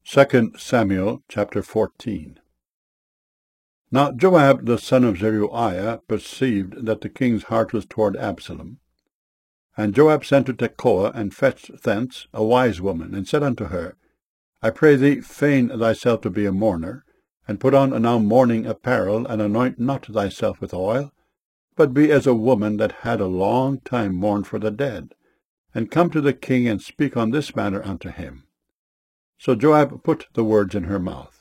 2 Samuel chapter 14. Now Joab the son of Zeruiah perceived that the king's heart was toward Absalom. And Joab sent to Tekoa, and fetched thence a wise woman, and said unto her, I pray thee, feign thyself to be a mourner, and put on now mourning apparel, and anoint not thyself with oil, but be as a woman that had a long time mourned for the dead, and come to the king, and speak on this manner unto him. So Joab put the words in her mouth.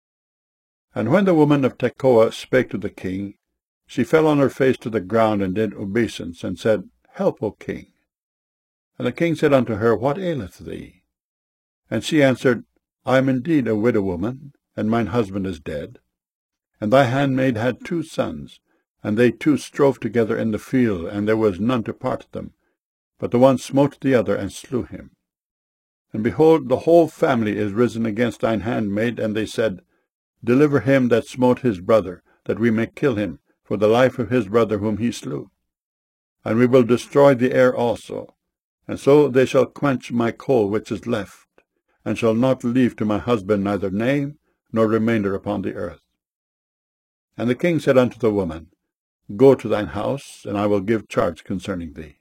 And when the woman of Tekoa spake to the king, she fell on her face to the ground, and did obeisance, and said, Help, O king. And the king said unto her, What aileth thee? And she answered, I am indeed a widow woman, and mine husband is dead. And thy handmaid had 2 sons, and they 2 strove together in the field, and there was none to part them. But the one smote the other, and slew him. And behold, the whole family is risen against thine handmaid, and they said, Deliver him that smote his brother, that we may kill him, for the life of his brother whom he slew. And we will destroy the heir also, and so they shall quench my coal which is left, and shall not leave to my husband neither name nor remainder upon the earth. And the king said unto the woman, Go to thine house, and I will give charge concerning thee.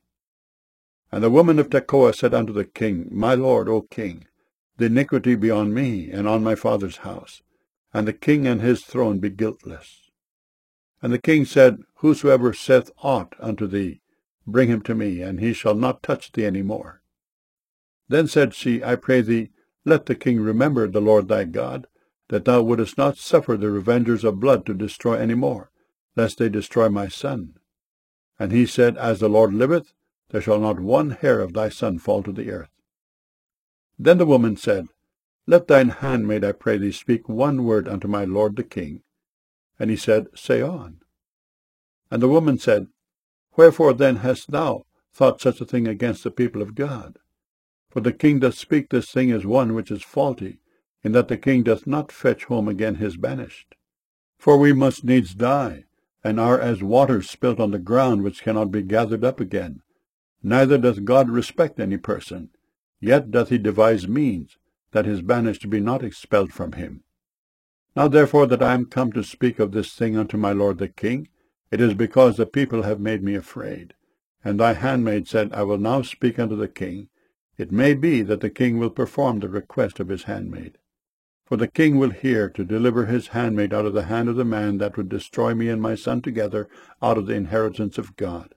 And the woman of Tekoa said unto the king, My lord, O king, the iniquity be on me, and on my father's house, and the king and his throne be guiltless. And the king said, Whosoever saith aught unto thee, bring him to me, and he shall not touch thee any more. Then said she, I pray thee, let the king remember the Lord thy God, that thou wouldest not suffer the revengers of blood to destroy any more, lest they destroy my son. And he said, As the Lord liveth, there shall not one hair of thy son fall to the earth. Then the woman said, Let thine handmaid, I pray thee, speak one word unto my lord the king. And he said, Say on. And the woman said, Wherefore then hast thou thought such a thing against the people of God? For the king doth speak this thing as one which is faulty, in that the king doth not fetch home again his banished. For we must needs die, and are as waters spilt on the ground, which cannot be gathered up again. Neither doth God respect any person, yet doth he devise means, that his banished be not expelled from him. Now therefore that I am come to speak of this thing unto my lord the king, it is because the people have made me afraid. And thy handmaid said, I will now speak unto the king. It may be that the king will perform the request of his handmaid. For the king will hear to deliver his handmaid out of the hand of the man that would destroy me and my son together out of the inheritance of God.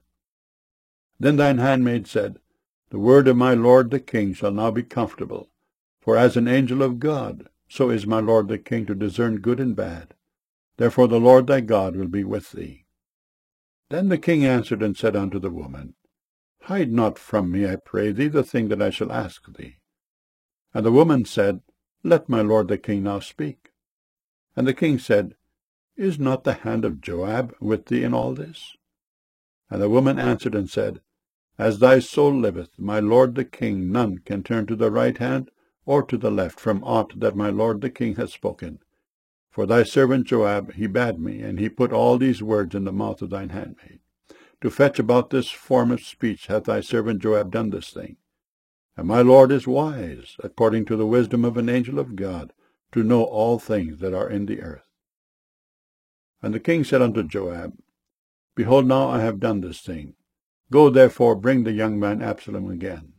Then thine handmaid said, The word of my lord the king shall now be comfortable. For as an angel of God, so is my lord the king to discern good and bad. Therefore the Lord thy God will be with thee. Then the king answered and said unto the woman, Hide not from me, I pray thee, the thing that I shall ask thee. And the woman said, Let my lord the king now speak. And the king said, Is not the hand of Joab with thee in all this? And the woman answered and said, As thy soul liveth, my lord the king, none can turn to the right hand or to the left from aught that my lord the king hath spoken. For thy servant Joab, he bade me, and he put all these words in the mouth of thine handmaid. To fetch about this form of speech hath thy servant Joab done this thing. And my lord is wise, according to the wisdom of an angel of God, to know all things that are in the earth. And the king said unto Joab, Behold, now I have done this thing. Go therefore, bring the young man Absalom again.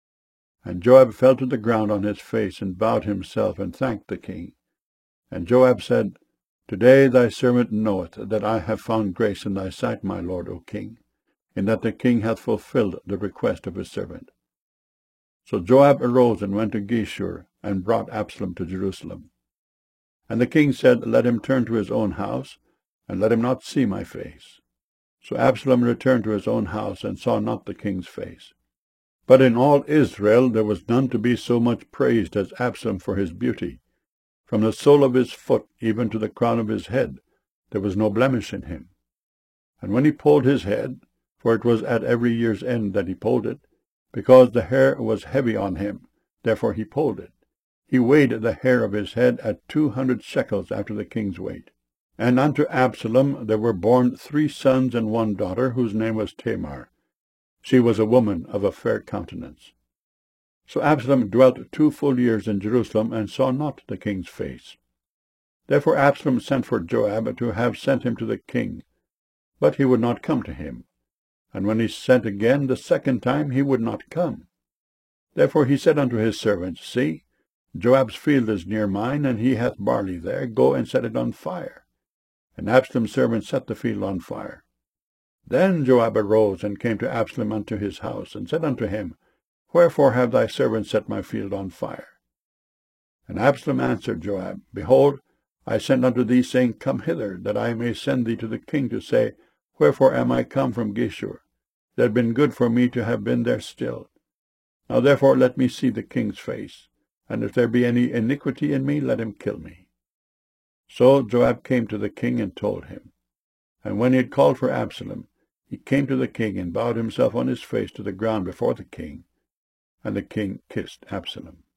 And Joab fell to the ground on his face, and bowed himself, and thanked the king. And Joab said, Today thy servant knoweth that I have found grace in thy sight, my lord, O king, in that the king hath fulfilled the request of his servant. So Joab arose and went to Geshur, and brought Absalom to Jerusalem. And the king said, Let him turn to his own house, and let him not see my face. So Absalom returned to his own house, and saw not the king's face. But in all Israel there was none to be so much praised as Absalom for his beauty. From the sole of his foot even to the crown of his head there was no blemish in him. And when he polled his head, for it was at every year's end that he polled it, because the hair was heavy on him, therefore he polled it, he weighed the hair of his head at 200 shekels after the king's weight. And unto Absalom there were born 3 sons and 1 daughter, whose name was Tamar. She was a woman of a fair countenance. So Absalom dwelt 2 full years in Jerusalem, and saw not the king's face. Therefore Absalom sent for Joab to have sent him to the king, but he would not come to him. And when he sent again the 2nd time, he would not come. Therefore he said unto his servants, See, Joab's field is near mine, and he hath barley there. Go and set it on fire. And Absalom's servants set the field on fire. Then Joab arose and came to Absalom unto his house, and said unto him, Wherefore have thy servants set my field on fire? And Absalom answered Joab, Behold, I sent unto thee, saying, Come hither, that I may send thee to the king, to say, Wherefore am I come from Geshur? It had been good for me to have been there still. Now therefore let me see the king's face, and if there be any iniquity in me, let him kill me. So Joab came to the king and told him. And when he had called for Absalom, he came to the king and bowed himself on his face to the ground before the king, and the king kissed Absalom.